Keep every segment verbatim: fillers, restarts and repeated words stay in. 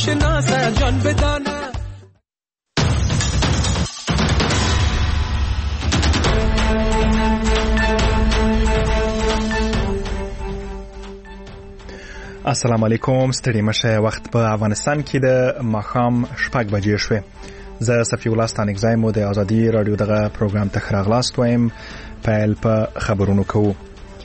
بشناسه جان بدانه. السلام علیکم. ستړي مشه. وخت په افغانستان کې د ماښام شپږ بجې شوې. زه صفی الله ستانکزی مو د ازادي رادیو دغه پروګرام ته خراغلاست وایم. پیل په خبرونو کوو.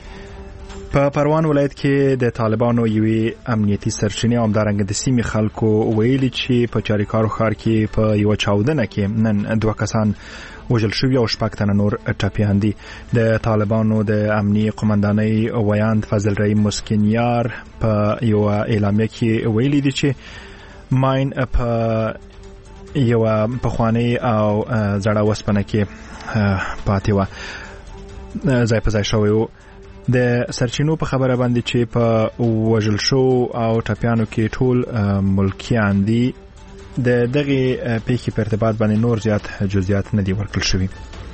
په پروان ولایت کې د طالبانو یوې امنیتي سرچینې همدارنګه د سیمې خلکو ویلي چې په چاریکارو ښار کې په یوه چاودنه کې نن دوه کسان وژل شوي او شپږ تنه نور ټپیان دي. د طالبانو د امنیي قومندانۍ ویاند فضل رحیم مسکینیار په یوه اعلامیه کې ویلي دي چې ماین په یوه پخوانۍ او زړه وسپنه کې پاتې وه، ځای په ځای شوی و. د سرچینو په خبره باندې چې په وژل شو او ټپیانو کې ټول ملکیان دي، د دغه پیښې په ارتباط باندې نور زیات جزئیات نه دي ورکړل شوي.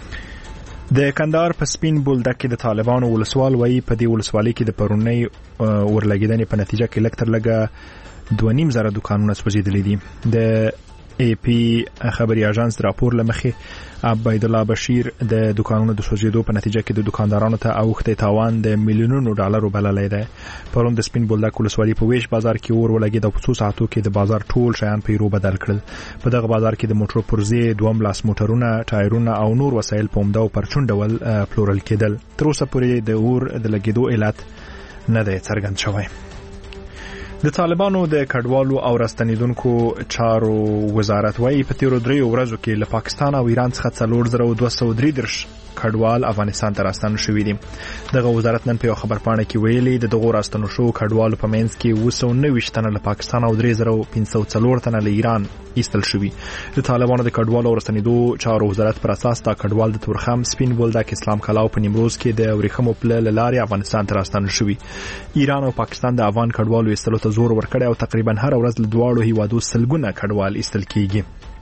د کندهار په سپین بولدک کې د طالبانو ولسوال وایي په دې ولسوالۍ کې د پرونۍ ورلګیدنې په نتیجه کې لږ تر لږه دوه نیم زره دوکانونه سوځېدلي دي. د ای پی خبري اژانس راپور لمخې عبید الله بشیر د دکانونو د سوځېدو په نتیجه کې د دکاندارانو ته اوښتې تاوان د میلیونونو ډالرو بللی دی. پرون د سپین بولدک ولسوالۍ په ویش بازار کې اور ولګېد او په څو ساعتو کې د بازار ټول شیان په ایرو بدل کړل. په دغه بازار کې د موټرو پرزې، دوهم لاس موټرونه، ټایرونه او نور وسایل په عمده او پرچون ډول پلورل کېدل. تر اوسه پورې د اور د لګېدو علت نه دی څرګند شوی. د طالبانو د کډوالو او راستنیدونکو چارو وزارت وايي په تیرو دریو ورځو کې له پاکستان او ایران څخه څلور زره دوه سوه درې دېرش کډوال افغانستان ته راستنه شوي دي. دغه وزارت نن په یو خبرپاڼه کې ویلي د دغو راستنو شوو کډوالو په منځ کې اوه سوه نهه ویشت تنه له پاکستان او درې زره پنځه سوه څلور تنه له ایران ایستل شوي. د طالبانو د کډوالو او راستنیدو چارو وزارت پر اساس دا کډوال د تورخم، سپین بولدک، اسلام کلاو په نیمروز کې د ورېښمو پله له لارې افغانستان ته راستنه شوي. ایران او پاکستان د افغان کډوالو ایستلو ته زور ورکړی او تقریبا هر ورځ له دواړو هیوادو سلګونه کډوال ایستل کیږي.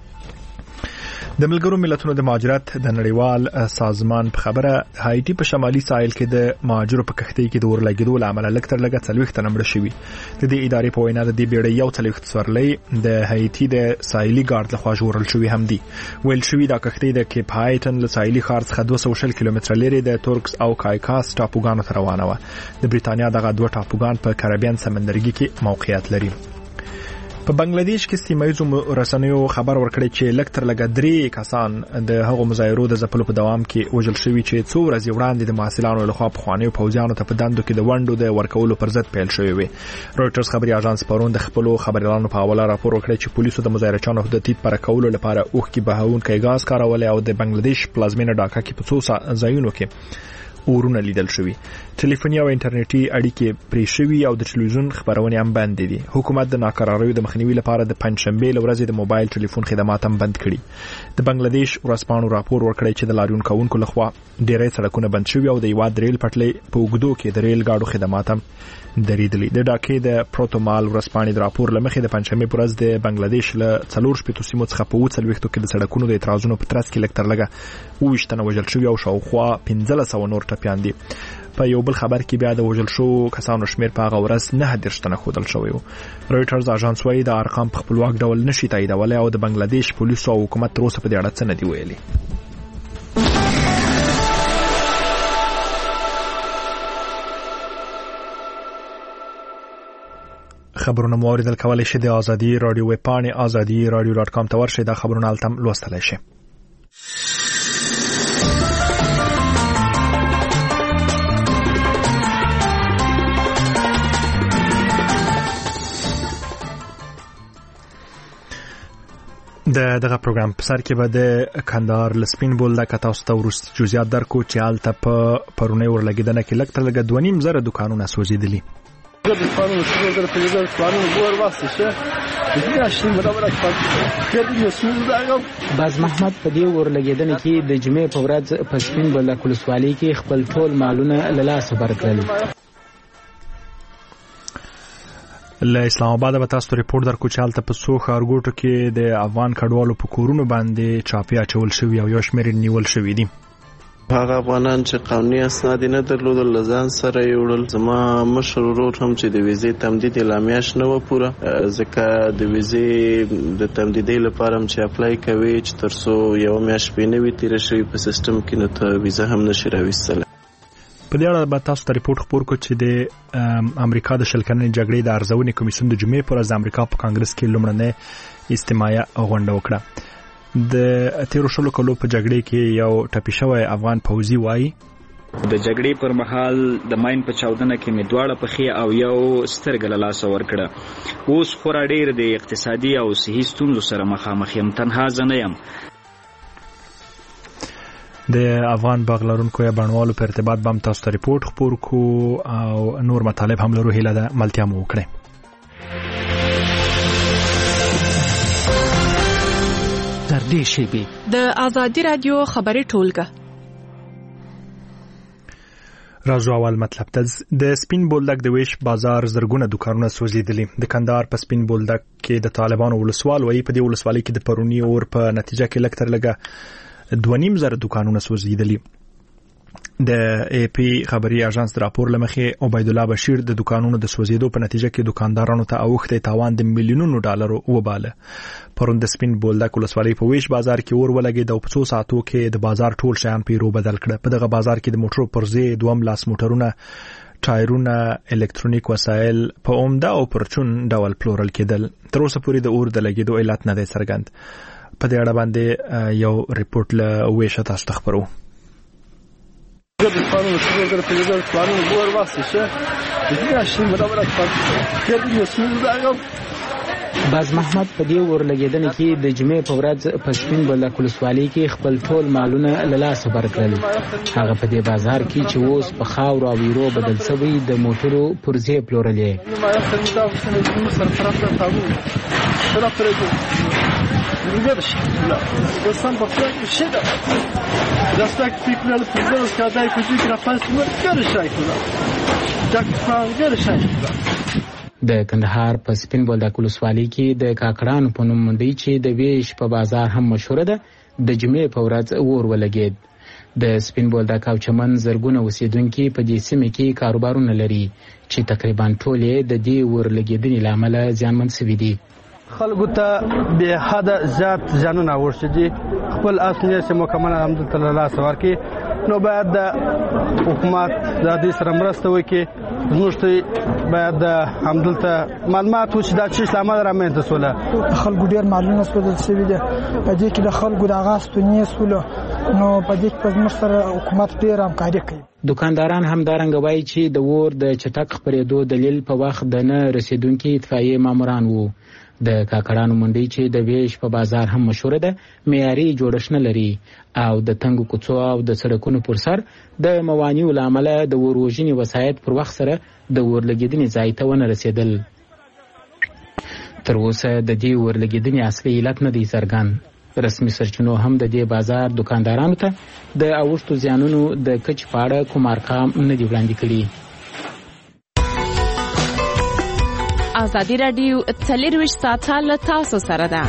د ملګرو ملتونو د مهاجرت د نړیوال سازمان په خبره هایټي په شمالي ساحل کې د مهاجرو په کښتۍ کې د اورلګېدو له امله لږ تر لږه څلوېښت تنه مړه شوي. د دې ادارې په وینا د دې بیړۍ یو څلوېښت سورلۍ د هایټي د ساحلي ګارد لخوا ژغورل شوي هم دي. ویل شوي دا کښتۍ د کیپ هایټن له ساحلي ښار څخه دوه سوه شل کیلومتره لرې د تورکس او کایکاس ټاپوګانو ته روانه وه. د برېټانیا دغه دوه ټاپوګان په کریبیان سمندرګي کې موقعیت لري. په بنگلاديش کې سیمه ییزو رسنیو خبر ورکړی چې لږ تر لږه درې کسان د هغو مظاهرو د ځپلو په دوام کې وژل شوي چې څو ورځې وړاندې د محصلانو لخوا پخوانیو پوځیانو ته په دندو کې د ونډو د ورکولو پر ضد پیل شوی وي. رویټرز خبري اژانس پرون د خپلو خبريالانو په حواله راپور ورکړی چې پولیسو د مظاهرچیانو د تیت پر کولو لپاره اوښکې بهونکی ګاز کارول او د بنگلاديش پلازمینه ډاکا کې په څو ځایونو کې اورونه لیدل شوي. ټلیفوني او انټرنیټي اړیکې پرې شوي او د ټلویزیون خبرونه هم بند دي. حکومت د ناکراریو د مخنیوي لپاره د پنځشنبه لورځې د موبایل ټلیفون خدمات هم بند کړي. د بنگلاديش ورځپاڼو راپور ورکړی چې د لاریون کوونکو لخوا ډېری سړکونه بند شوي او د یواد ریل پټلۍ په اوږدو کې د ریل ګاډو خدمات هم درېدلي. د ډاکې د پروتومال ورځپاڼې د راپور لمخې د پنځشنبه پر ورځ د بنگلاديش له څلور شپېتو سیمو څخه په اووه څلوېښتو کې د سړکونو د اعتراضونو په ترڅ کې لږ تر لږه اووه ویشت تنه وژل شوي او شاوخوا پنځلس سوه نور ټپیان دي. په یو بل خبر کې بیا د وژل شوو کسانو شمیر په هغه ورځ نهه دېرش تنه ښودل شوی و. رویټرز اژانس وايي دا ارقام په خپلواک ډول نشي تاییدولی او د بنگلاديش پولیسو او حکومت تر اوسه په دې اړه څه نه دي ویلي. خبرونه مو اوریدل کولی شئ د ازادي رادیو ویب پاڼې ازادي رادیو ډاټ کام ته ورشئ. دا خبرونه هلته هم لوستلی شئ. د دغه پروګرام په سر کې به د کندهار له سپین بولدک تاسو ته وروستي جزئیات درکو چې هلته په پرونۍ ورلګېدنه کې لږ تر لږه دوه نیم زره دوکانونه سوځېدلي. باز محمد په دې ورلګېدنه کې د جمعې په ورځ په سپین بولدک ولسوالۍ کې خپل ټول مالونه له لاسه ورکړل. له اسلام آباد به تاسو ریپورت درکو چې هلته په څو ښارګوټو کې د افغان کډوالو په کورونو باندې چاپې اچول شوي او یو شمېر نیول شوي دي. هغه افغانان چې قانوني اسناد نه درلودل لزان سره یوړل. زما مشر ورور هم چې د ویزې تمدید اعلامیه شنه و پوره، ځکه د ویزې د تمدیدي لپاره هم چې اپلای کوي چې ترڅو یو میاشت پې نه وي تیره شوي په سیستم کې، نو ته ویزه هم نشي راویستلی. په دې اړه به تاسو ته ریپورت خپور کړو چې د امریکا د شل کلنې جګړې د ارزونې کمیسیون د جمعې پر ورځ د امریکا په کانګرس کې لومړنۍ اجتماعیه غونډه وکړه. د تیرو شلو کلو په جګړې کې یو ټپي شوی افغان پوځي وایي د جګړې پر مهال د ماین په چاودنه کې مې دواړه پښې او یو سترګه له لاسه ورکړه. اوس خورا ډېر د اقتصادي او صحي ستونزو سره مخامخ یم، تنها زه نه یم. د افغان باغ لرونکو یا بڼوالو په ارتباط به هم تاسو ته ریپورت خپور کړو او نور مطالب هم لرو. هیله ده ملتیا مو وکړئ. تر دې شیبې د آزادي رادیو خبري ټولګه. راځو اول مطلب ته. د سپین بولدک د ویش بازار زرګونه دکانونه سوځېدلي. د کندهار په سپین بولدک کې د طالبانو ولسوال وایي په دې ولسوالۍ کې د پرونی اور په نتیجه کې لږ تر لږه دوه نیم زره دکانونه سوځېدلي. د ای پی خبري اژانس راپور لمخې عبید الله بشیر د دکانونو د سوځېدو په نتیجه کې دکاندارانو ته اوښتې تاوان د میلیونونو ډالرو وباله. پرون د سپین بولدک ولسوالۍ په ویش بازار کې اور ولګېد او په څو ساعتو کې د بازار ټول شیان پیرو بدل کړه. په دغه بازار کې د موټرو پرزې دوم لاس موټرونه، ټایرونه، الکترونیک وسایل په عمده او پرچون ډول پلورل کېدل. تر اوسه پورې د اور د لګېدو علت نه دی څرګند. په دې اړه باندې یو ریپورت له ویشه تاسو ته خپرو. باز محمد په دې ورلګیدنې کې د جمعې په ورځ په سپین بولدک ولسوالۍ کې خپل ټول مالونه له لاسه ورکړل. هغه په دې بازار کې چې اوس په خاورو او ویرو بدل شوی د موټرو پرزې پلورلې. د کندهار په سپین بولدک ولسوالۍ کې د کاکړانو په نوم منډۍ چې د ویش په بازار هم مشهوره ده د جمعې په ورځ اور ولګېد. د سپین بولدک او چمن زرګونه اوسیدونکي په دې سیمه کې کاروبارونه لري چې تقریبا ټول یې د دې اور لګېدنې له امله زیانمن شوي دي. خلکو ته به حد زیات زیانونه ورسېدي دي. خپل اصلي چې مکمل همدلته له لاسه ورکړي، نو باید د حکومت د دې سره مرسته وکړي. زموږ ته باید د همدلته معلومات وشي دا چې اسلام رامنځته سوله. خلکو ډېر مالونه سوځول شوي دي. په دې کې د خلکو د هغه ستونې سوله، نو په دې کې زموږ سره حکومت ډېر همکاري کوي. دکانداران هم دارنګ وایي چې د اور د چټک خپرېدو دلیل په وخت د نه رسیدونکي اطفایي ماموران وو. د کاکړانو منډۍ چې د ویش په بازار هم مشهوره ده معیاري جوړښت نه لري او د تنګو کوڅو او د سړکونو پر سر د موانعو له امله د اور وژنې وسایط پر وخت سره د اور لګېدنې ځای ته ونه رسېدل. تر اوسه د دې اور لګېدنې اصلي علت نه دی څرګند. رسمي سرچینو هم د دې بازار دکاندارانو ته د اوښتو زیانونو د کچ په اړه کوم ارقام نه دي وړاندې کړي. آزادي رادیو څلرویشت ساعته له تاسو سره ده.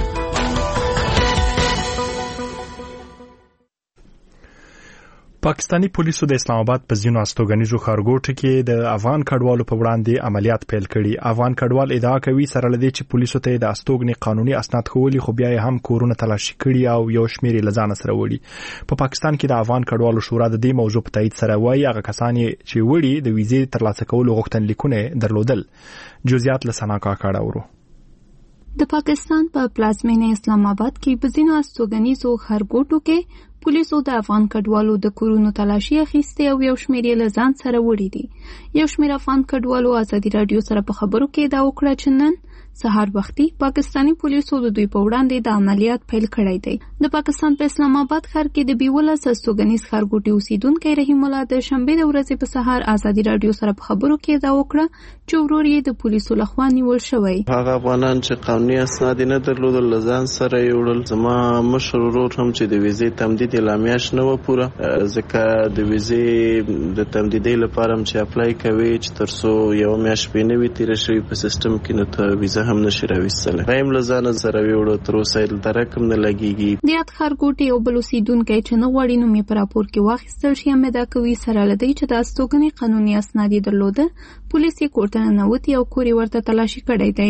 پاکستانی پولیسو د اسلام آباد په ځینو استوګنیزو ښارګوټو کې د افغان کډوالو په وړاندې عملیات پیل کړي. افغان کډوال ادعا کوي سره لدی چې پولیسو ته د استوګنې قانوني اسناد خولي، خو بیا هم کورونه تلاشي کړي او یو شمېر یې لزان سره وړي. په پاکستان کې د افغان کډوالو شورا د دې موضوع په تایید سره وایي هغه کسان چې وړي د ویزې ترلاسه کولو غوښتنلیکونه درلودل. جزئیات له سنا کاکړه اورو. د پاکستان په پلازمینه اسلام آباد کې په ځینو استوګنیزو ښارګوټو کې پولیسو د افغان کډوالو د کورونو تلاشي اخیستې او یو شمېر یې له ځان سره وړي دي. یو شمېر افغان کډوالو ازادي رادیو سره په خبرو کې دا وکړه چې نن سهار وختي پاکستانی پولیسو د دوی په وړاندې د عملیات پیل کړی دی. د پاکستان په اسلام آباد ښار کې د بیولس استوګنیز ښارګوټي اوسیدونکی رحیم الله د شنبې د ورځې په سهار ازادي رادیو سره په خبرو کې دا وکړه چې ورور یې د پولیسو لخوا نیول شوی. هغه افغانان چې قانوني اسناد نه درلودل لزان سره یوړل. زما مشر ورور هم چې د ویزې تمدید اعلامیه شنه و پوره، ځکه د ویزې د تمدیدي لپاره هم چې اپلای کوي چې ترڅو یو میاشت پې نه وي تیره شوي په سیستم کې، نو ته ویزه ویزه هم نشي راوستلی. هم له ځانه سره ویوړو تر اوسه د رقم نه لګیږي. د یاد ښارګوټي یو بل اوسیدونکی چې نه غواړي نوم یې په راپور کې واخیستل شي هم ادعا کوي سره له دې چې د استوګنې قانوني اسناد یې درلوده پولیس یې کور ته ننوتي او کور یې ورته تلاشي کړی دی.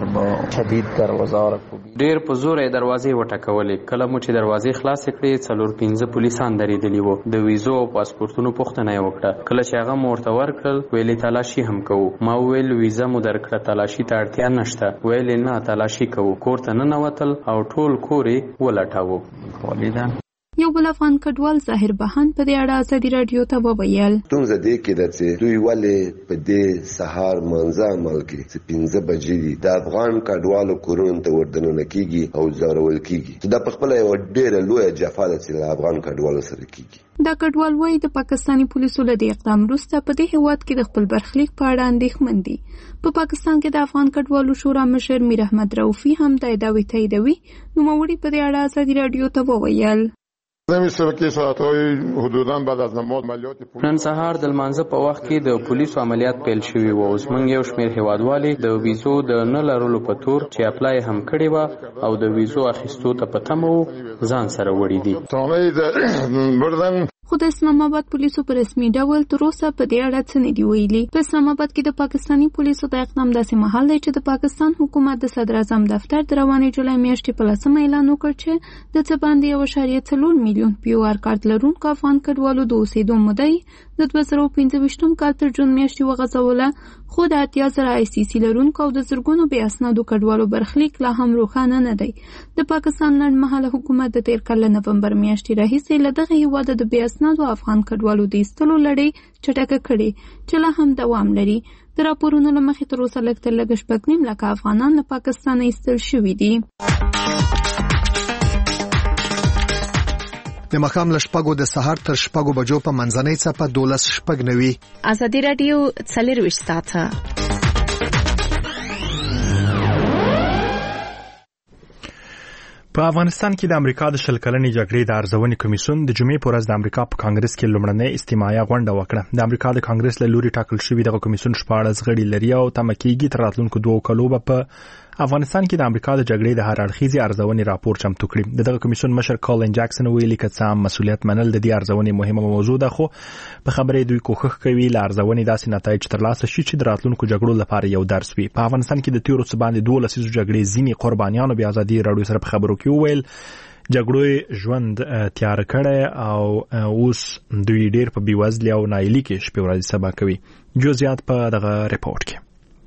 ډېر په زور یې دروازې وټکولې. کله مو چې دروازې خلاصې کړې څلور پنځه پولیسان درېدلي وو. د ویزو او پاسپورتونو پوښتنه یې وکړه. کله چې هغه مو ورته ورکړل ویلې تلاشي هم کوو. ما وویل ویزه مو درکړه تلاشي ته اړتیا نشته. ویلې نه تلاشي کوو. کور ته ننوتل او ټول کور یې ولټاوه. یو بل افغان کډوال ظاهر بهان په دې اړه ازادي راډیو ته وویل ستونزه دې کې ده چې دوی ولې په دې سهار منځه عمل کې چې پنځه بجې دي د افغان کډوالو کورونو ته وردننه کیږي او ځورول کیږي چې دا په خپله یوه ډېره لویه جفا ده چې له افغان کډوالو سره کیږي. دا کډوال وایي د پاکستاني پولیسو له دې اقدام وروسته په دې هېواد کې د خپل برخلیک په اړه اندېښمن دي. په پاکستان کې د افغان کډوالو شورا مشر میر احمد رؤفي هم دا ادعاوې تاییدوي. نوموړي په دې اړه ازادي راډیو ته وویل نن سهار د لمانځه په وخت کې د پولیسو عملیات پیل شوي وو. اوس موږ یو شمېر هیوادوالي د ویزو د نه لرلو په تور چې اپلای هم کړې وه او د ویزو اخیستو ته په تمه وو ځان سره وړي دي. خو د اسلام آباد پولیسو په رسمي ډول تر اوسه په دې اړه څه نه دي ویلي. په اسلام آباد کې د پاکستاني پولیسو د اقدام داسې مهال دی چې د پاکستان حکومت د صدر اعظم دفتر د روانې جولای میاشتې په لسمه اعلان وکړ چې د څه باندې یو اعشاریه څلور میلیون پی او آر کارت لرونکو افغان کډوالو د اوسېدو موده یې د دوه زره پنځه ویشتم کال تر جون میاشتې وغځوله. خو د اتیا زره آی سی سی لرونکو او د زرګونو بې اسنادو کډوالو برخلیک لا هم روښانه نه دی. د پاکستان لنډمهاله حکومت د تېر کال له نومبر میاشتې راهیسې له دغه هېواده د بې اسنادو افغان کډوالو د ایستلو لړۍ چټکه کړې چې لا هم دوام لري. د راپورونو له مخې تر اوسه لږ تر لږه شپږ نیم لکه افغانان له پاکستانه ایستل شوي دي. د ماښام له شپږو د سهار تر شپږو بجو په منځنۍ څپه دولس شپږ نوي. ازادي راډیو څلېرویشت ساعته. په افغانستان کې د امریکا د شل کلنې جګړې د ارزونې کمیسیون د جمعې په ورځ د امریکا په کانګرس کې لومړنۍ استماعیه غونډه وکړه. د امریکا د کانګرس له لوري ټاکل شوي دغه کمیسیون شپاړس غړي لري او تمه کېږي تر راتلونکو دوو کالو به په افغانستان کې د امریکا د جګړې د هر اړخیزې ارزونې راپور چمتو کړي. د دغه کمیسیون مشر کالن جاکسن ویلي که څه هم مسؤلیت منل د دې ارزونې مهمه موضوع ده خو په خبرې دوی کوښښ کوي له ارزونې داسې نتایج ترلاسه شي چې د راتلونکو جګړو لپاره یو درس وي. په افغانستان کې د تیرو څه باندې دوه لسیزو جګړې ځینې قربانیانو بیا ازادي راډیو سره په خبرو کې وویل جګړو ژوند تیار کړی او اوس دوی ډېر په بېوزلۍ او ناهیلي کې شپې ورځې سبا کوي. جزئیات په دغه ریپورت کې.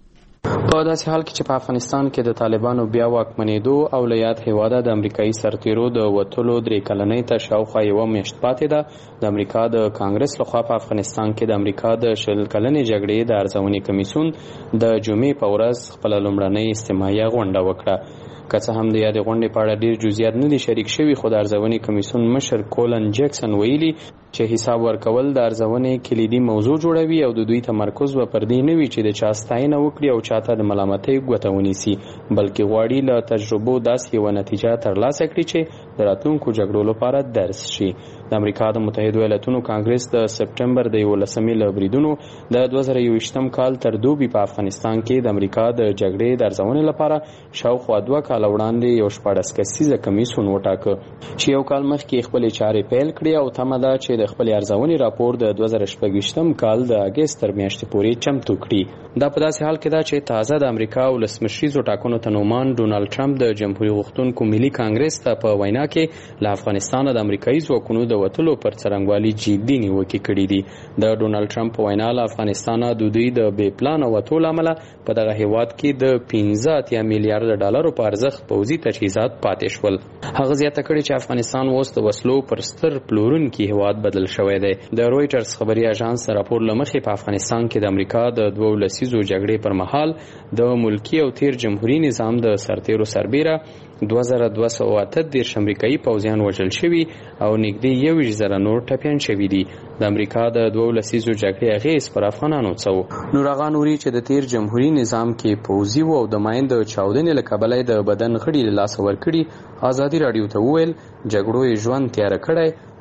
په داسې حال کې چې په افغانستان کې د طالبانو بیا واکمنېدو او له یاد هېواده د امریکایي سرتیرو د وتلو درې کلنۍ ته شاوخوا یوه میاشت پاتې ده. د امریکا د کانګرس لخوا په افغانستان کې د امریکا د شل کلنې جګړې د ارزونې کمیسیون د جمعې په ورځ خپله لومړنۍ استماعیه غونډه وکړه. که څه هم د یادې غونډې په اړه ډېر جزئیات نه دي شریک شوي خو د ارزونې کمیسیون مشر کولن جیکسن ویلي چې حساب ورکول د ارزونې کلیدي موضوع جوړوي او د دوی تمرکز به پر دې نه وي چې د چا ستاینه وکړي او چاته د ملامتۍ ګوته ونیسي بلکې غواړي له تجربو داسې یوه نتیجه ترلاسه کړي چې د راتلونکو جګړو لپاره درس شي. د امریکا د متحدو ایالتونو کانګرس د سپټمبر د یولسمې له بریدونو د دوه زره یوویشتم کال تر دوبي په افغانستان کې د امریکا د جګړې د ارزونې لپاره شاوخوا دوه کاله وړاندې یو شپاړس کسیزه کمیسیون وټاکه چې یو کال مخکې خپلې چارې پیل کړې او تمه ده چې د خپلې ارزونې راپور د دوه زره شپږویشتم کال د اګست تر میاشتې پورې چمتو کړي. دا په داسې حال کې ده چې تازه د امریکا ولسمشریزو ټاکنو ته نومان ډونالډ ټرمپ د جمهوریت غوښتونکو ملي کانګرس ته په وینا کې له افغانستانه د امریکایي ځواکونو د وتلو پر څرنګوالي جدي نیوکې کړي دي. د ډونالډ ټرمپ په وینا له افغانستانه د دوی د بې پلانه وتو له امله په دغه هېواد کې د پنځه اتیا میلیارډ ډالرو په ارزښت پوځي تجهیزات پاتې شول. هغه زیاته کړې چې افغانستان اوس د وسلو پر ستر پلورونکي هېواد بدل شوی دی. د رویټرز خبري اژانس راپور له مخې په افغانستان کې د امریکا د دوه لسیزو جګړې پر مهال د ملکي او تیر جمهوریت نظام د سرتیرو سربیره دوه زره دوه سوه اته دېرش امریکایي پوځیان وژل شوي او نږدې یوویشت زره نور ټپیان شوي دي. د امریکا د دوه لسیزو جګړې اغېز پر افغانانو څه و؟ نور هغه نوري چې د تیر جمهوریت نظام کې پوځي و او د ماین د چاودنې له کبله د بدن غړي له لاسه ورکړي ازادي راډیو ته وویل جګړو یې ژوند تیاره کړی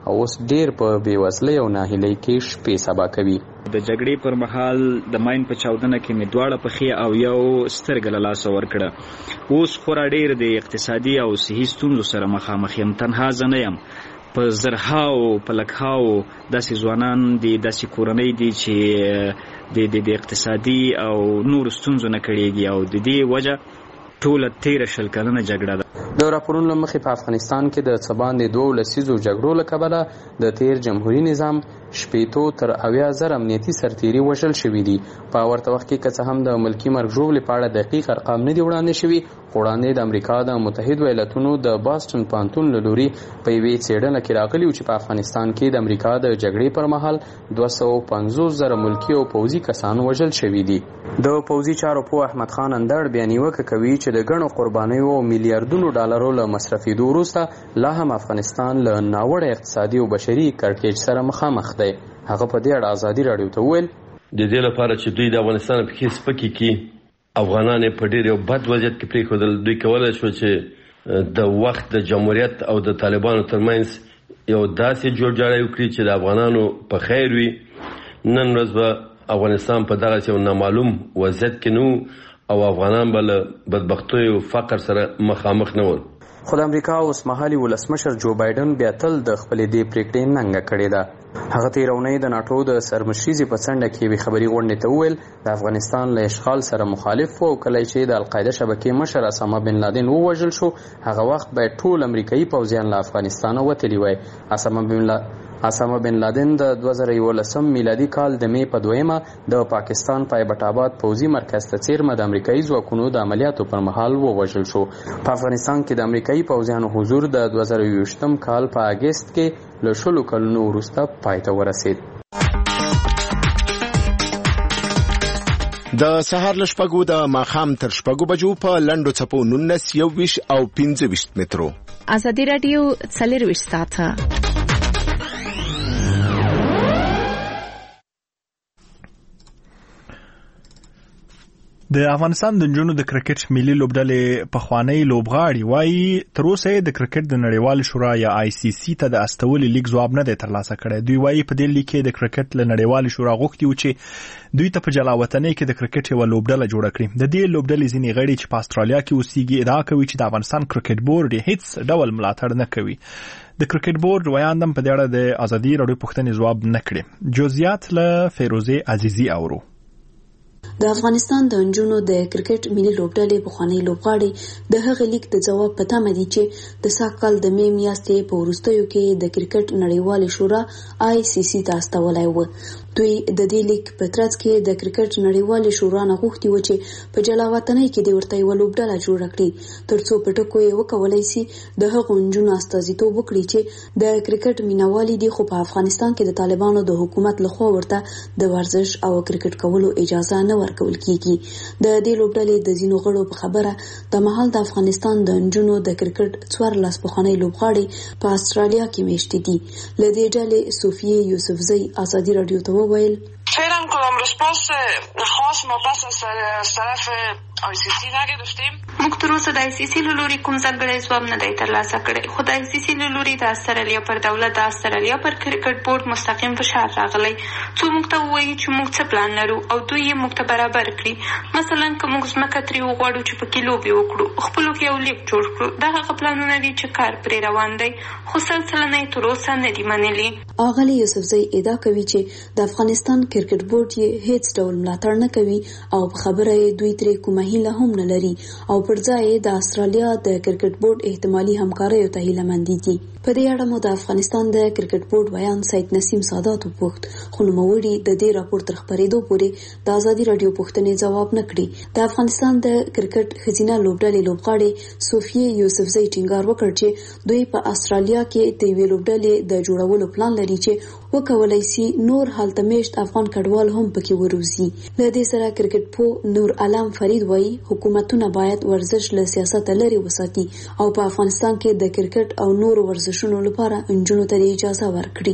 او اوس ډیر په بېوزلۍ او ناهیلۍ کې شپې سبا کوي. د جګړې پر مهال د ماین په چاودنه کې مې دواړه پښې او یو سترګه له لاسه ورکړه. اوس خورا ډیر د اقتصادي او صحي ستونزو سره مخامخ یم. تنها زه نه یم، په زرهاو په لکهاو داسې ځوانان دي، داسې کورنۍ دي چې د د اقتصادي او نور ستونزو نه کړېږي او د دې وجه ټوله تیره شل کلنه جګړه ده. د راپورونو له مخې په افغانستان کې د څه باندې دوو لسیزو جګړو له کبله د تیر جمهوري نظام شپېتو تر اویا زر امنیتي سرتیري وژل شوي دي. په ورته وخت کې که څه هم د ملکي مرګ ژوبلې په اړه دقیق ارقام نه دي وړاندې شوي، خو وړاندې د امریکا د متحدو ایالتونو د باسټن پوهنتون له لوري په یوې څېړنه کې راغلي و چې په افغانستان کې د امریکا د جګړې پر مهال دوه سوه پنځوس زره ملکي او پوځي کسان وژل شوي دي. د پوځي چارو پوه احمد خان اندړ بیا نیوکه کوي چې د ګڼو قربانیو او میلیارډونو ډالرو له مصرفېدو وروسته لا هم افغانستان له ناوړه اقتصادي او بشري کړکېچ سره مخامخ دی. هغه په دې اړه ازادي راډیو ته وویل د دې لپاره چې دوی د افغانستان په کې سپکې کې افغانان په ډېر یو بد وضعیت کې پرېښودل. دوی کولی شو چې د وخت د جمهوریت او د طالبانو ترمنځ یو داسې جوړجاړی وکړي چې د افغانانو په خیر وي. نن ورځ به افغانستان په دغه یو نامعلوم وضعیت کې نه او افغانان به له بدبختیو او فقر سره مخامخ نه ول. خو د امریکا اوسمهالي ولسمشر جو بایډن بیا تل د خپلې دې پرېکړې ننګه کړې ده. هغه تېره اونۍ د ناټو د سرمشریزې په څنډه کې یوې خبري غونډې ته وویل د افغانستان له اشغال سره مخالف و او کله چې د القاعده شبکې مشر اسامه بن لادن ووژل شو هغه وخت باید ټول امریکایي پوځیان له افغانستانه وتلي وای. اسامه بن لادن اسامه بن لادن د دوه زره یولسم میلادي کال د مې په دویمه د پاکستان په ایبټ آباد پوځي مرکز ته څیرمه د امریکایي ځواکونو د عملیاتو پر مهال ووژل شو. په افغانستان کې د امریکایي پوځیانو حضور د دوه زره یوویشتم کال په اګست کې له شلو کلونو وروسته پای ته ورسید. د سهار له شپږو د ماښام تر شپږو بجو په لنډو څپو نولس یوویشت او پنځه ویشت مترو. ازادي راډیو څلرویشت ساعته د افغانستان د نجونو د کرکټ ملي لوبډلې پخوانی لوبغاړي وایي تر اوسه د کرکټ د نړیوال شورا یا آی سی سی ته د استولې لیګ ځواب نه دی ترلاسه کړی. دوی وایي په دې لیګ کې د کرکټ له نړیوال شورا غوښتي و چې دوی ته په جلاوطنۍ کې د کرکټ یو لوبډله جوړه کړي. د دې لوبډلې ځینې غړي چې په استرالیا کې اوسېږي ادعا کوي چې د افغانستان کرکټ بورډ هیڅ ډول ملاتړ نه کوي. د کرکټ بورډ ویاندم په دې اړه د ازادي راډیو پوښتنې ځواب نه کړي. جزئیات له فیروزه عزیزی اورو. د افغانستان د نجونو د کرکټ ملي لوبډلې پخوانی لوبغاړي د هغه لیک د ځواب په تمه دي چې د سږ کال د مې میاشتې په وروستیو کې د کرکټ نړیوال شورا آی سی سی ته استولی و. دوی د دې لیک په ترڅ کې د کرکټ نړیوال شورا نه غوښتي و چې په جلاوطنۍ کې د ورته یو لوبډله جوړه کړي ترڅو په ټکو یې وکولای شي د هغو نجونو استازیتوب وکړي چې د کرکټ مینوالي دي خو په افغانستان کې د طالبانو د حکومت لخوا ورته د ورزش او کرکټ کولو اجازه نه ورکول کیږي. د دې لوبډلې د ځینو غړو په خبره د مهال د افغانستان د نجونو د کرکټ څوارلس پخوانی لوبغاړي په استرالیا کې میشتي دي. له دې ډلې صوفیه یوسفزۍ ازادي راډیو ته وویل فعلا کدام رسپانس خاص ما پس از طرف آی سی سی نگرفتیم. موږ تر اوسه د آی سی سی له لوري کوم ځانګړی ځواب نه دی ترلاسه کړی، خو د آی سی سی له لوري د استرالیا پر دولت د استرالیا پر کرکټ بورډ مستقیم فشار راغلی څو موږ ته ووایي چې موږ څه پلان لرو او دوی یې موږ ته برابر کړي. مثلا که موږ ځمکه ترې وغواړو چې پکې لوبې وکړو، خپلو کې یو لیګ جوړ کړو، دا هغه پلانونه دي چې کار پرې روان دی، خو سل سلنه یې تر اوسه نه دي منلي. اغلې یوسفزۍ ادعا کوي چې د افغانستان کرکټ بورډ یې هیڅ ډول ملاتړ نه کوي او په خبره یې دوی ترې کومه هیله هم نه لري او پر ځای د استرالیا د کرکټ بورډ احتمالي همکاریو ته هیله مند دي. په دې اړه مو د افغانستان د کرکټ بورډ ویان سید نسیم سادات وپوښت خو نوموړي د دې راپور تر خپرېدو پورې د ازادي راډیو پوښتنې ځواب نه کړي. د افغانستان د کرکټ ښځینه لوبډلې لوبغاړې صوفیه یوسفزۍ ټینګار وکړ چې دوی په استرالیا کې د یوې لوبډلې د جوړولو پلان لري چې وکولای شي نور هلته میشت افغان کډوال هم پکې وروزي. له دې سره کرکټ پو نور علام فرید وایي حکومتونه باید ورزش له سیاست لري وساتي او په افغانستان کې د کرکټ او نور ورزشونو لپاره انجونو ته اجازه ورکړي.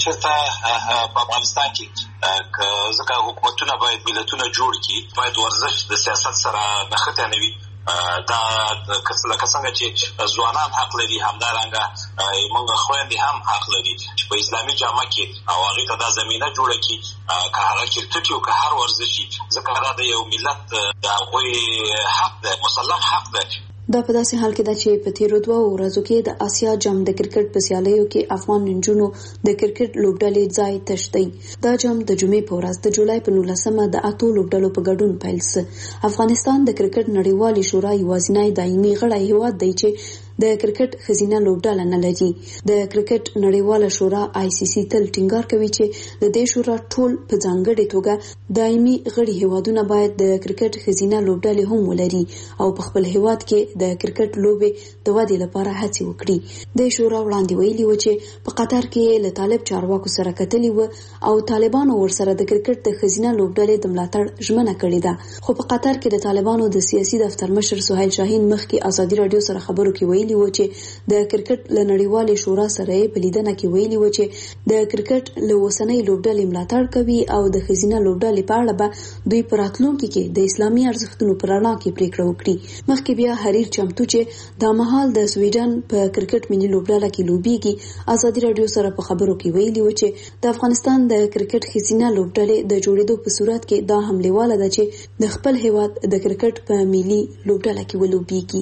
کچته په افغانستان کې ځکه حکومتونه باید ملتونه جوړ کړي، باید ورزش د سیاست سره نښته نه وي دا لکه څنګه چې ځوانان حق لري همدارنګه موږ خویندې هم حق لري چې په اسلامي جامه کې او هغې ته دا زمینه جوړه کړي که هغه کرکټ وي او که هر ورزش وي ځکه دا د یو ملت د هغوی حق ده مسلم حق ده. دا په داسې حال کې ده چې په تیرو دوه ورځو کې د آسیا جام د کرکټ په سیالیو کې افغان نجونو د کرکټ لوبډلې ځای تش دی. دا جام د جمعې په ورځ د جولای په نولسمه د اتو لوبډلو په ګډون پیل شو. افغانستان د کرکټ نړیوالې شورا یوازینی دایمي غړی هیواد دی چې د کرکټ خزینه لوبډله نه لري. د کرکټ نړیواله شورا آی سی سی تل ټینګار کوي چې د دې شورا ټول په ځانګړې توګه دایمي غړي هیوادونه باید د کرکټ خزینه لوبډلې هم ولري او په خپل هیواد کې د کرکټ لوبې د ودې لپاره هڅې وکړي. د شورا وړاندې ویلي و چې په قطر کې له طالب چارواکو سره کتلي و او طالبانو ورسره د کرکټ د خزینه لوبډلې د ملاتړ ژمنه کړې ده. خو په قطر کې د طالبانو د سیاسي دفتر مشر سهیل شاهین مخکې ازادي رادیو سره خبرو کې ویلي و چې د کرکټ له نړیوالې شورا سره په لیدنه کې ویلي و چې د کرکټ له اوسنۍ لوبډلې ملاتړ کوي او د خزینه لوبډلې په اړه به دوی په راتلونکي کې د اسلامي ارزښتونو پر رڼا کې پریکړه وکړي. مخکې بیا حریر چمتو چې دا مهال د سویډن په کرکټ ملي لوبډله کې لوبيږي ازادي رادیو سره په خبرو کې ویلي و چې د افغانستان د کرکټ خزینه لوبډلې د جوړېدو په صورت کې دا حملهواله ده چې د خپل هیواد د کرکټ په ملي لوبډله کې ولوبيږي.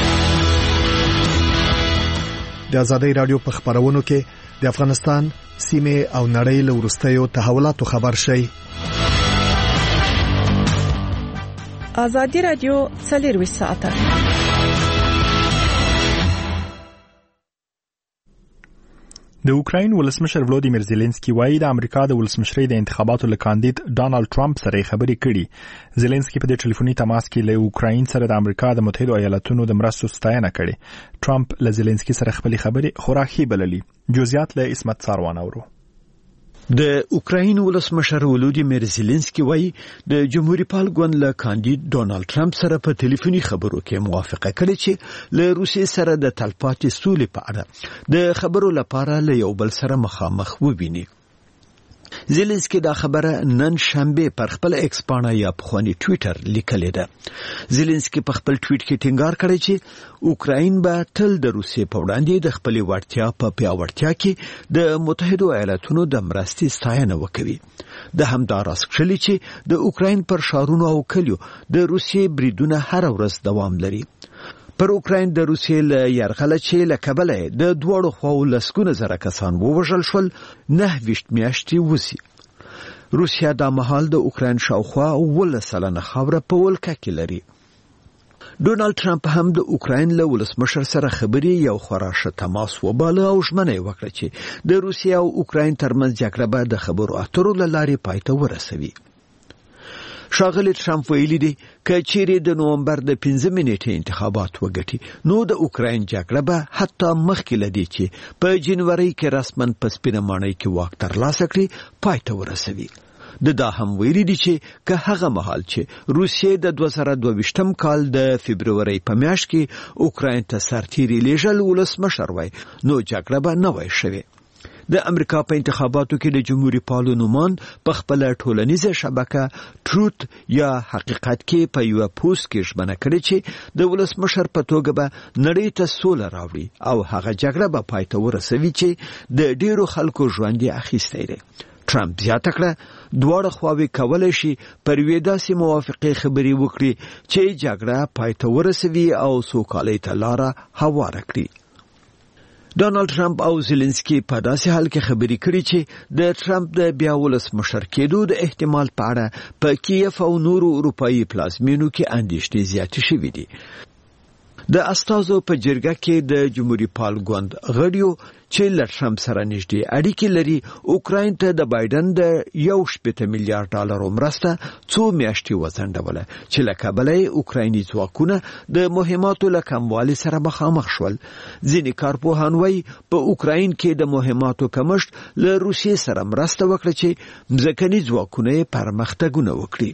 د ازادي رادیو په خبرونو کې د افغانستان سیمه او نړۍ له وروستیو تحولاتو خبر شي. ازادي رادیو څلور ساعته د اوکراین ولسمشر ولودیمیر زيلنسکي وايي د امریکا د ولسمشرۍ د انتخاباتو له کاندید ډانلډ ټرمپ سره خبرې کړي. زيلنسکي په دې ټلیفوني تماس کې له اوکراین سره د امریکا د متحده ایالاتونو د مرستو ستاینه کړې. ټرمپ له زيلنسکي سره خپل خبرې خوراخي بللي. جزئیات له اسمت ساروان اورو. د اوکراین ولسمشر ولودیمیر زيلنسکي وايي د جمهوریت پال ګوند له کاندید ډونالد ټرمپ سره په ټلیفوني خبرو کې موافقه کړې چې له روسیې سره د تلپاتې سولې په اړه د خبرو لپاره له یو بل سره مخامخ وویني. زيلنسکي دا خبره نن شنبه پر خپل ایکس پاڼه یا پخوانی ټوئیټر لیکلې ده. زيلنسکي په خپل ټوئیټ کې ټینګار کړی چې اوکراین به تل د روسیې په وړاندې د خپل وړتیا په پیاوړتیا کې د متحده ایالاتونو د مرستې ستاینه وکوي. د همدا راز کړي چې د اوکراین پر شارونو او کلیو د روسیې بریدونه هر ورځ دوام لري. پر اوکراین د روسیې له یرغله چې له کبله د دوړو خواو لسګونه زره کسان ووژل شول نه ویشت میاشتې وسی. روسیا د مهال د اوکراین شاوخوا ولس سلنه خاوره په ولکه کې لري. ډونالد ټرمپ هم د اوکراین له ولسمشر سره خبرې یو خراشه تماس وباله او ژمنه وکړه چې د روسیا او اوکراین ترمنځ جګړه به د خبرو اترو له لارې پای ته ورسوي. شاغلی ټرمپ ویلي دی چې چیرې د نومبر د پنځمې نیټې انتخابات وګټي نو د اوکراین جګړه به حتی مخکې لدی چې په جنوري کې رسماً په سپینه ماڼۍ کې واک ترلاسه کړي پای ته ورسوي. د دا هم ویلي دی چې که هغه مهال چې روسیې د دوه زره دوه ویشتم کال د فبروري په میاشت کې اوکراین ته سرتیري لیږل ولسمشر وای نو جګړه به نه وای شوې. د امریکا په انتخاباتو کې د جمهوریت پالو نومان په خپل ټولنیزه شبکه ټروت یا حقیقت کې په یو پوسټ کې ژمنه کړې چې د ولسمشر په توګه به نړۍ ته سوله راوړي او هغه جګړه به پای ته ورسوي چې د ډیرو خلکو ژوند یې اخیستی دی. ټرمپ زیاته کړه دواړه خواوې کولای شي پر یوې داسې موافقې خبرې وکړي چې جګړه پای ته ورسوي او سوکالۍ ته لاره هواره کړي. ډونالد ټرمپ او زيلنسکي په داسې حال کې خبرې کړې چې د ټرمپ د بیا ولسمشر کېدو د احتمال په اړه په کیف او نورو اروپایي پلازمینو کې اندېښنې زیاتې شوې دي. د استازو په جرګه کې د جمهوریت پال ګوند غړیو چې له ټرمپ سره نږدې اړیکې لري اوکراین ته د بایدن د یو شپېته میلیارډ ډالرو مرسته څو میاشتې وځنډوله چې له کبله اوکرایني ځواکونه د مهماتو له کموالي سره مخامخ شول. ځینې کارپوهان وایي په اوکراین کې د مهماتو کمښت له روسیې سره مرسته وکړه چې ځمکني ځواکونه یې پرمختګونه وکړي.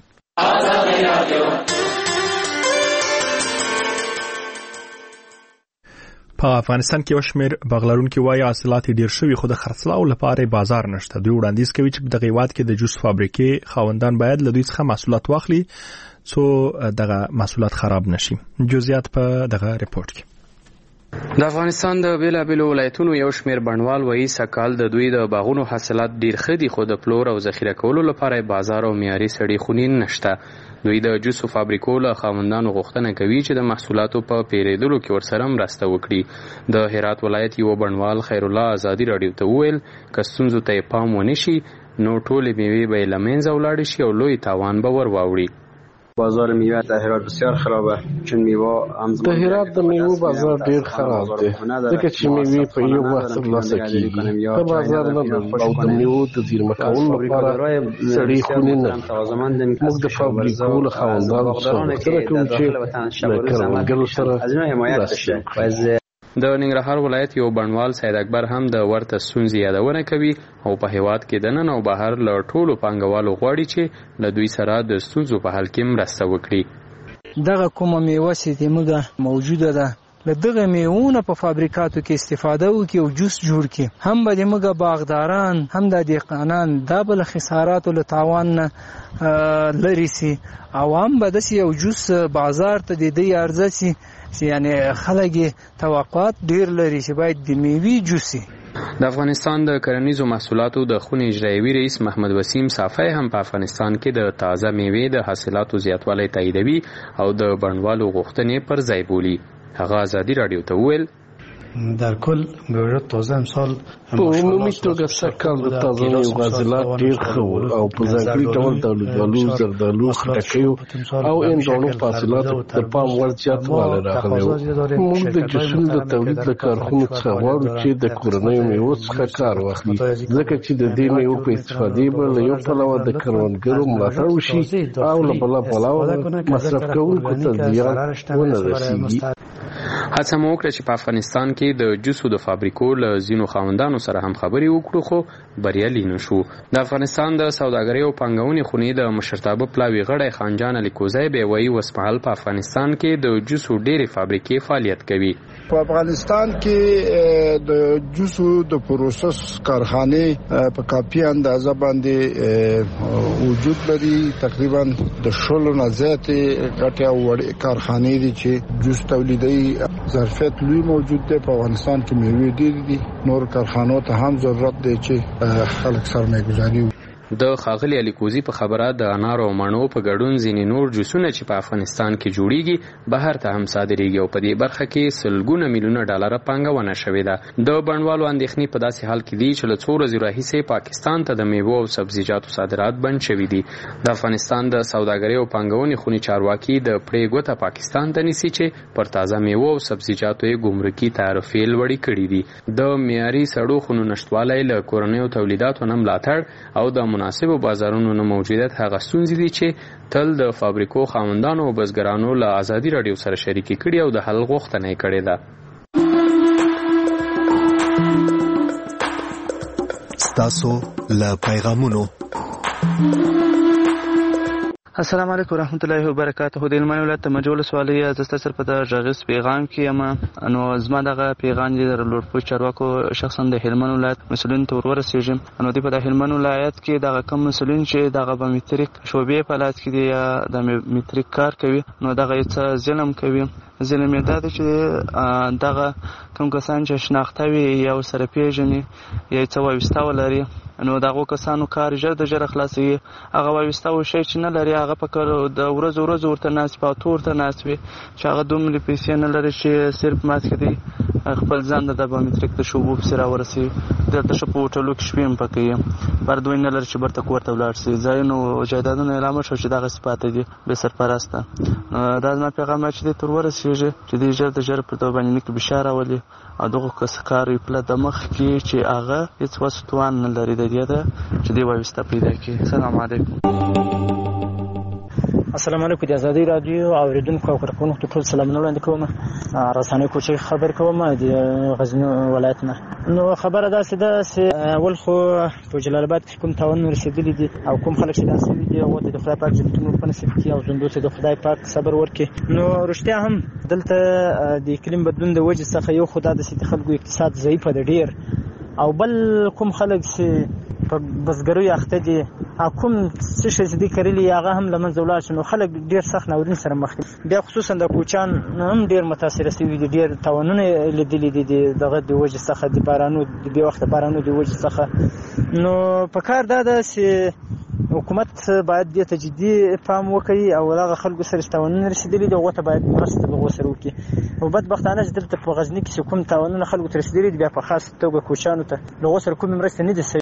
په افغانستان کې وشمیر بغلرونکو وایي حاصلات ډیر شوي خو د خرڅلاو لپاره بازار نشته. دوی وړاندیز کوي چې په دغه هیواد کې د جوس فابریکې خاوندان باید له دوی څخه محصولات واخلي څو دغه محصولات خراب نشي. جزئیات په دغه ریپورت کې. د افغانستان د بیلابیلو ولایتونو یو شمیر بڼوال وایي سکهال د دوی د باغونو حاصلات ډیر ښه دي خو د پلور او ذخیره کولو لپاره بازار او معیاري سړې خونې نشته. دوی د جوسو فابریکو له خاوندانو غوښتنه کوي چې د محصولاتو په پیریدلو کې ورسره مرسته وکړي. د هرات ولایت یو بڼوال خیر الله ازادي راډیو ته وویل که ستونزو ته پام ونه شي نو ټولې میوې به له منځه ولاړې شي او لوی تاوان به ور واوړي. بازار میوه در هرات بسیار خرابه چون میوه د هرات د میوه بازار ډیر خراب دی ځکه چې میوه په یو وخت ترلاسه کیږي. د بازار نه او د میوه د زیرمه کولو لپاره سړې خونې نه. موږ د فابریکو له خاوندانو سره کوم چې له کروندګرو سره مرسته کوي. د ننګرهار ولایت یو بڼوال سید اکبر هم د ورته ستونزې یادونه کوي او په هیواد کې د نن او بهر له ټولو پانګوالو غواړي چې له دوی سره د ستونزو په حل کې مرسته وکړي. دغه کومه میوه چې زموږ موجوده ده له دغه میوونه په فابریکاتو کې استفاده وکړي او جوس جوړ کړي هم به زموږ باغداران هم د دهقانان دا به له خساراتو له تاوان نه لرې سي او هم به داسې یو جوس بازار ته د دې عرضه سي یعنی خلک توقعات ډیر لري چې باید د میوې جوسي. د افغانستان د کرنیزو محصولاتو د خونې اجرایوي رئیس محمد وسیم صافی هم په افغانستان کې د تازه میوې د حاصلاتو زیاتوالی تاییدوي او د بڼوالو غوښتنې پر ځای بولي. هغه ازادي راډیو ته وویل در کل موجود تازه امسال په عمومي توګه سکهال د تازه میوو حاصلات ډیر ښه وو او په ځانګړي ډول د الوبالو زردالو خټکیو او هندواڼو په حاصلاتو د پام وړ زیاتوالی راغلی و. موږ د جوسونو د تولید له کارخونو څخه غواړو چې د کورنیو میوو څخه کار واخلي ځکه چې د دې میوو په استفادې به له یو پلوه د کروندګرو ملاتړ وشي او له بله پلوه مصرف کوونکو ته زیان ونه رسیږي. هڅه مو وکړه چې په افغانستان کې د جوسو د فابریکو له ځینو خاوندانو سره هم خبرې وکړو خو بریالي نشو. د افغانستان د سوداګرۍ او پانګونې خونې د مشرتابه پلاوي غړی خانجان علي کوزی به وایي اوسمهال په افغانستان کې د جوسو ډېرې فابریکې فعالیت کوي. په افغانستان کې د جوسو د پروسس کارخانې په کافي اندازه باندې وجود لري. تقریبا د شلو نه زیاتې غټې او وړې کارخانې دي چې جوس تولیدوي. ظرفیت لوی موجود دی په افغانستان کې. میوې ډېرې دي. نور کارخانو ته هم ضرورت دی چې خلک سرمایه‌ګذاري وکړي. د ښاغلي علي کوزي په خبره د انارو او مڼو په ګډون ځینې نور جوسونه چې په افغانستان کې جوړیږي بهر ته هم صادریږي او په دې برخه کې سلګونه میلیونه ډالره پانګونه شوې ده. د بڼوالو اندېښنې په داسې حال کې دي چې له څو ورځې راهیسې پاکستان ته د میوو او سبزیجاتو صادرات بند شوي دي. د افغانستان د سوداګرۍ او پانګونې خونې چارواکي د پړې ګوته پاکستان ته نیسي چې پر تازه میوو او سبزیجاتو یې ګمرکي تعرفې لوړې کړي دي. د معیاري سړو خونو نشتوالی له کورنیو تولیداتو نه ملاتړ او د مناسبو بازارونو نه موجودیت هغه ستونزې دي چې تل د فابریکو خاوندانو او بزګرانو له ازادي راډیو سره شریکې کړي او د حل غوښتنه یې کړې ده. ستاسو له پیغامونو. السلام علیکم ورحمت الله وبرکاته. د هلمند ولایت د مجول سوالي زسته سر په د غږیز پیغام کې یم. نو زما دغه پیغام دی د لوړپوړ چارواکو شخصا د هلمند ولایت مسولین ته ورسېږم. نو د په د هلمند ولایت کې دغه کم مسولین چې دغه په میټریک شوبې په لاس کې دی یا د میټریک کار کوي نو دغه څه ظلم کوي. ظلم یې دا دی چې دغه کوم کسان چې شناخته وي یا ورسره پیژني یا څه وایسته ولري نو دغه کسانو کار ژر د ژره خلاصوي. هغه وایسته شی چې نه لري هغه په کار د ورځ ورځ ورته ناست په تور ته ناست وي چې هغه دومره پیسې نه لري چې صرف مات کړي خپل ځان د بایومټریک د شوبو سره ورسي. دلته شپه په هوټلو کې شپې هم پکې بر دوی نه لري چې برته کوړته ولاړ شي. ځایونو جایدادونه اعلان شو چې دغه صفات دي به سرپرسته. دا زما پیغام چې د تور ورسېږي چې د ژر د ژر په توګه باندې کې بشاره ولي او دغه کسکار په د مخ کې چې هغه هیڅ وسوتوان نه لري د دې ده چې دی وایسته پیدا کی. السلام علیکم. السلام علیکم د ازادي رادیو اوریدونکو او کارکونکو ټول سلامونه وړاندې کوم. رسنۍ کوچي خبر کوم د غزنی ولایت نه. نو خبره دا سي ده چې اول خو په جلال آباد کې کوم تاوان رسیدلی دي او کوم خلک چې داسې دي او د خدای پاک جنتونو په نصیب کې او زندو ته د خدای پاک صبر ورکړي. نو رښتیا هم دلته د اقلیم بدلون د وجې څخه یو خدای د سي خلکو اقتصاد ضعیف دی ډیر، او بل کوم خلک چې په بزګرۍ اخته دي کوم څه شي دي کړلي هغه هم لمنځه ولاړ شي. نو خلک ډیر سخت ناورین سره مخ دي. بیا خصوصا د کوچان هم ډیر متاثر شوي دي، ډیر تاوانونه لیدلي دي دغه د وجې څخه د بارانو د بیا وخت بارانو د وجې څخه. نو په کار دا ده چې حکومت باید دې ته جدي پام وکړي او هغه خلکو سره تاوانونه رسیدلي دي هغه ته باید مرسته دغه سره وکړي. او بدبختانه چې دلته په غزنی کې کوم تاوانونه خلکو ته رسیدلي دي بیا په خاص توګه کوچانو ته دغه سره کوم مرسته نه دي